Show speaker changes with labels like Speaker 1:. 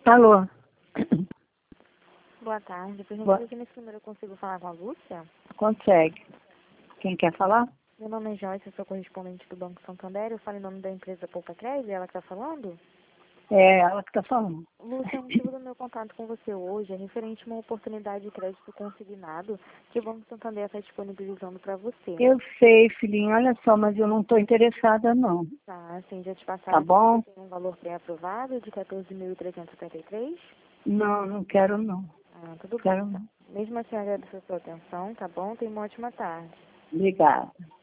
Speaker 1: Alô?
Speaker 2: Boa tarde.
Speaker 1: Boa.
Speaker 2: Perguntei se nesse número eu consigo falar com a Lúcia.
Speaker 1: Consegue. Quem quer falar?
Speaker 2: Meu nome é Joyce, eu sou correspondente do Banco Santander. Eu falo em nome da empresa Poupa Crédito, é ela que está falando?
Speaker 1: É ela que está falando.
Speaker 2: Lúcia, o motivo do meu contato com você hoje é referente a uma oportunidade de crédito consignado que o Banco Santander está disponibilizando para você.
Speaker 1: Eu sei, filhinho, olha só, mas eu não estou interessada, não.
Speaker 2: Tá, assim, já te passaram
Speaker 1: Tá bom?
Speaker 2: um valor pré-aprovado de 14.373?
Speaker 1: Não, não quero, não.
Speaker 2: Ah, tudo bem,
Speaker 1: Quero,
Speaker 2: então.
Speaker 1: não.
Speaker 2: Mesmo assim, agradeço a sua atenção, tá bom? Tenha uma ótima tarde.
Speaker 1: Obrigada.